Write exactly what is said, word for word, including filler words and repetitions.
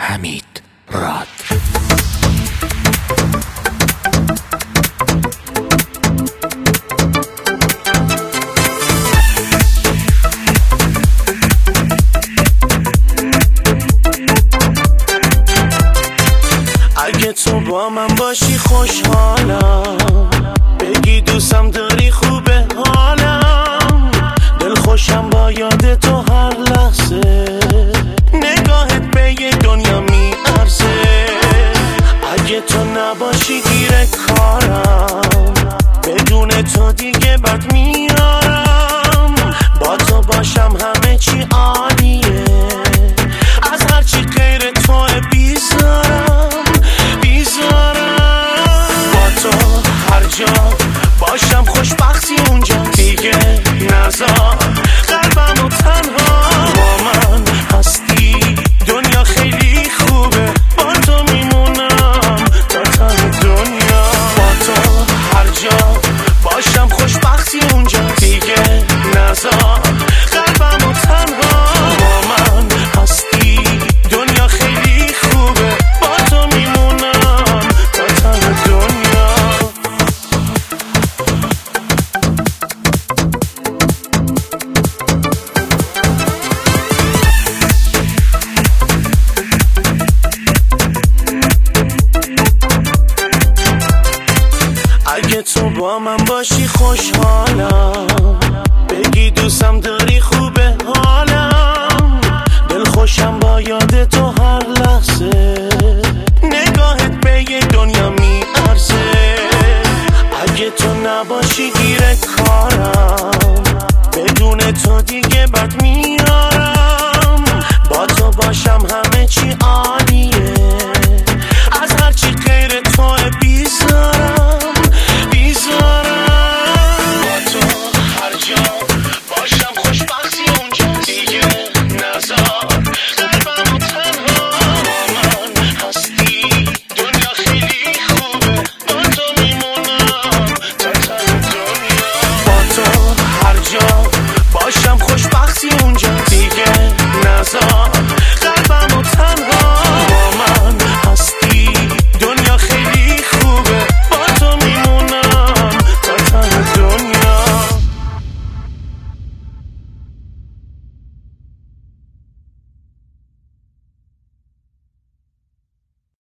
حمید راد. اگه تو با من باشی خوشحالم، بگی دوستم داری خوبه حالم، دل خوشم با یاد تو هر لحظه، نگاهت به یه دنیا میارزه. اگه تو نباشی گیر کارم، بدون تو دیگه بد میارم، با تو باشم همه چی عالیه، از هرچی غیر تو بیزارم باشم خوشبختی اونجا دیگه، نذار قلبمو تنها، با من هستی دنیا خیلی خوبه، با تو میمونم تا ته دنیا، با تو هر جا باشم خوشبختی اونجا دیگه، نذار قلبمو تنها، با من هستی دنیا خیلی خوبه، با تو میمونم تا ته دنیا. اگه تو با من باشی خوشحالم، بگی دوستم داری خوبه حالم، دل خوشم با یاد تو هر لحظه، نگاهت به یه دنیا میارزه. اگه تو نباشی گیر کارم، بدون تو